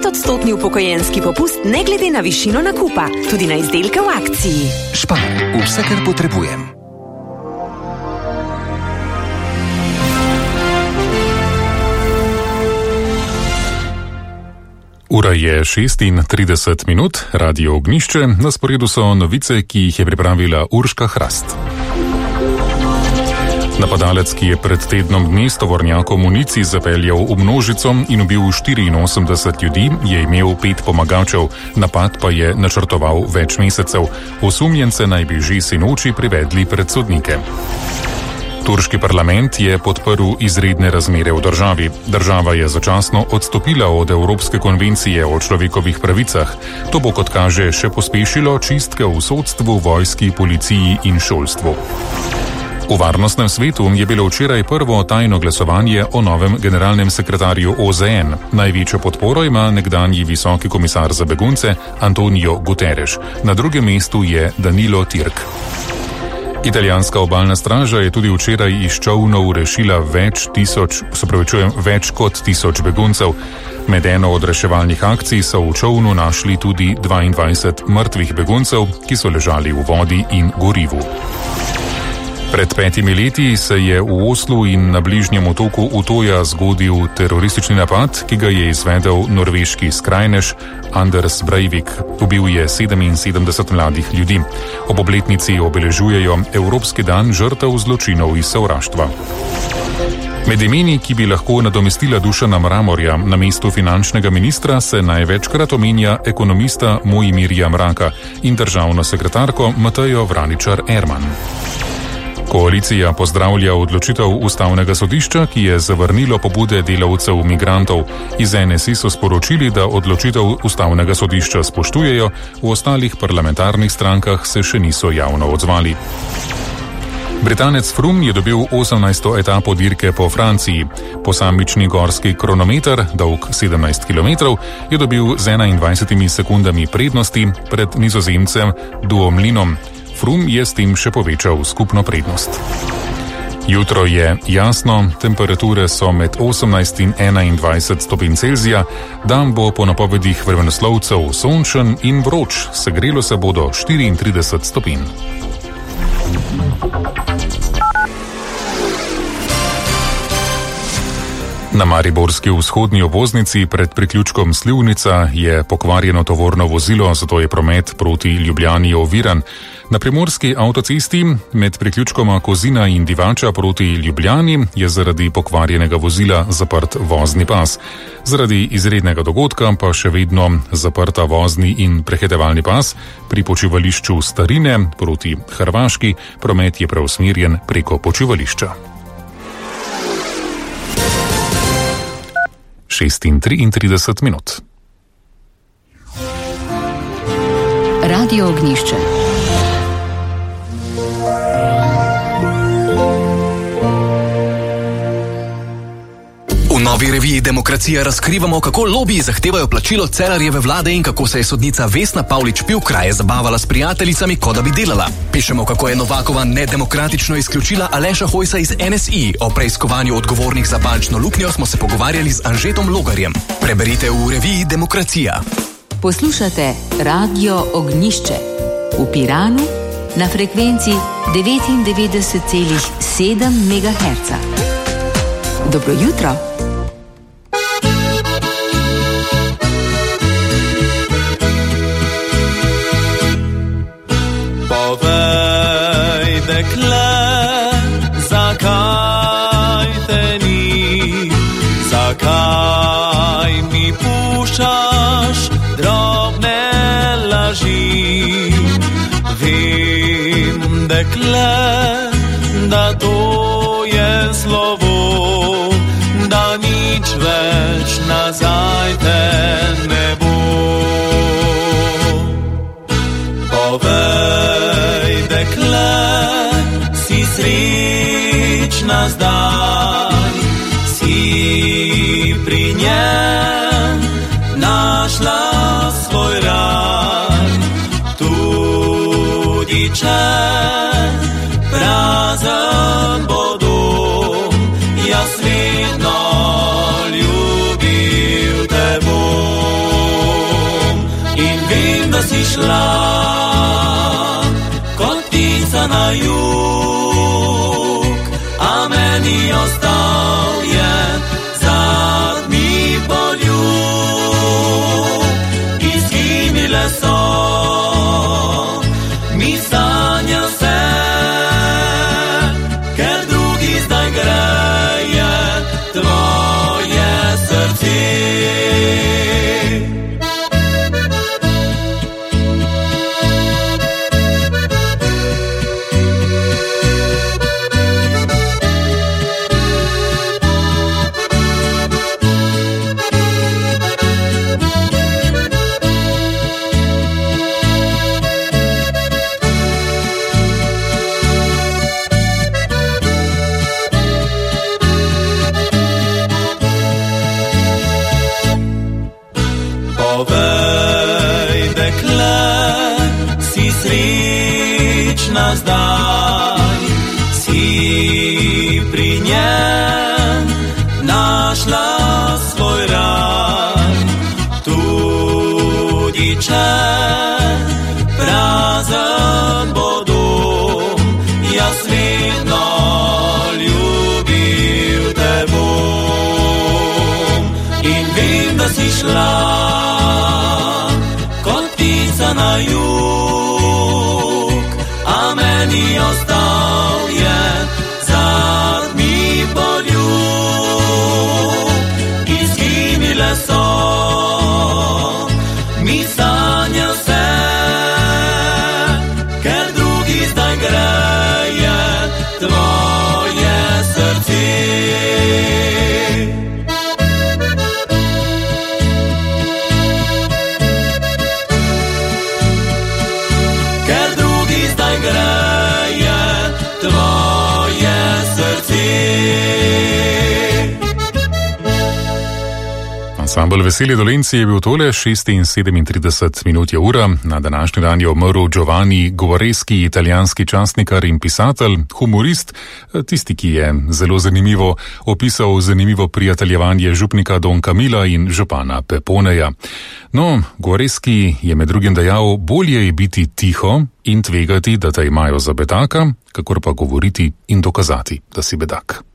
10% upokojenski popust ne glede na višino nakupa, tudi na izdelke v akciji. Spar, vse, kar potrebujem. Ura je 36 minut, Radio Ognjišče, na sporedu so novice, ki jih je pripravila Urška Hrast. Napadalec, ki je pred tednom dni s tovornjakom municij zapeljal v množico in ubil 84 ljudi, je imel 5 pomagačev, napad pa je načrtoval več mesecev. Osumljence naj bi že sinoči privedli pred sodnike. Turški parlament je podprl izredne razmere v državi. Država je začasno odstopila od Evropske konvencije o človekovih pravicah. To bo, kot kaže, še pospešilo čistke v sodstvu, vojski, policiji in šolstvu. V varnostnem svetu je bilo včeraj prvo tajno glasovanje o novem generalnem sekretarju OZN. Največjo podporo ima nekdanji visoki komisar za begunce Antonio Guterres. Na drugem mestu je Danilo Türk. Italijanska obalna straža je tudi včeraj iz čolnov rešila več kot 1000 beguncev. Med eno od reševalnih akcij so v čolnu našli tudi 22 mrtvih beguncev, ki so ležali v vodi in gorivu. Pred 5 leti se je v Oslu in na bližnjem otoku Utoja zgodil teroristični napad, ki ga je izvedel norveški skrajnež Anders Breivik. Ubil je 77 mladih ljudi. Ob obletnici obeležujejo Evropski dan žrtev zločinov iz sovraštva. Med imeni, ki bi lahko nadomestila Dušana Mramorja na mestu finančnega ministra, se največkrat omenja ekonomista Mojmirja Mraka in državno sekretarko Matejo Vraničar-Erman. Koalicija pozdravlja odločitev Ustavnega sodišča, ki je zavrnilo pobude delavcev migrantov. Iz NSI so sporočili, da odločitev Ustavnega sodišča spoštujejo, v ostalih parlamentarnih strankah se še niso javno odzvali. Britanec Froome je dobil 18. etapo dirke po Franciji. Posamični gorski kronometer, dolg 17 km, je dobil z 21 sekundami prednosti pred Nizozemcem Dumoulinem. Froome je s tem še povečal skupno prednost. Jutro je jasno, temperature so med 18 in 21 stopinj Celzija, dan bo po napovedih vremenoslovcev sončen in vroč, segrelo se bo do 34 stopinj. Na mariborski vzhodni obvoznici pred priključkom Slivnica je pokvarjeno tovorno vozilo, zato je promet proti Ljubljani oviran. Na primorski avtocesti med priključkoma Kozina in Divača proti Ljubljani je zaradi pokvarjenega vozila zaprt vozni pas. Zaradi izrednega dogodka pa še vedno zaprta vozni in prehitevalni pas. Pri počivališču Starine proti Hrvaški promet je preusmerjen preko počivališča. 6:33 minut. Radio Ognjišče. V novi reviji Demokracija razkrivamo, kako lobiji zahtevajo plačilo Cerarjeve vlade in kako se je sodnica Vesna Pavlič-Pivk raje zabavala s prijateljicami, kot da bi delala. Pišemo, kako je Novakova nedemokratično izključila Aleša Hojsa iz NSI. O preiskovanju odgovornih za bančno luknjo smo se pogovarjali z Anžetom Logarjem. Preberite v reviji Demokracija. Poslušate Radio Ognjišče v Piranu na frekvenci 99,7 MHz. Dobro jutro. Povej, dekle, zakaj te ni, zakaj mi puščaš drobne laži. Vem, dekle, da to je slovo, da nič več nazaj te ne bo. Povej, dekle, si srečna zdaj, si pri njem našla svoj raj, tudi če prazen bo dom, jaz vedno ljubil te bom. šla kot ptica na jug, a meni ostal je zadnji poljub. Izginile so mi sanja se, ker drugi zdaj greje tvoje srce. Povej, dekle, si srečna zdaj, si pri njem našla svoj raj. Tudi če prazen bo dom, jaz vedno ljubil te bom. In vem, da si šla na jug, a meni ostal je zadnji poljub. Izginile so mi sanja se, ker drugi zdaj greje tvoje srce. Ansambel Veseli Dolenci je bil tole, 6:37 minut je ura. Na današnji dan je umrl Giovanni Guareschi, italijanski časnikar in pisatelj, humorist, tisti, ki je zelo zanimivo opisal zanimivo prijateljevanje župnika Don Camila in župana Peponeja. No, Guareschi je med drugim dejal, bolje je biti tiho in tvegati, da te imajo za bedaka, kakor pa govoriti in dokazati, da si bedak.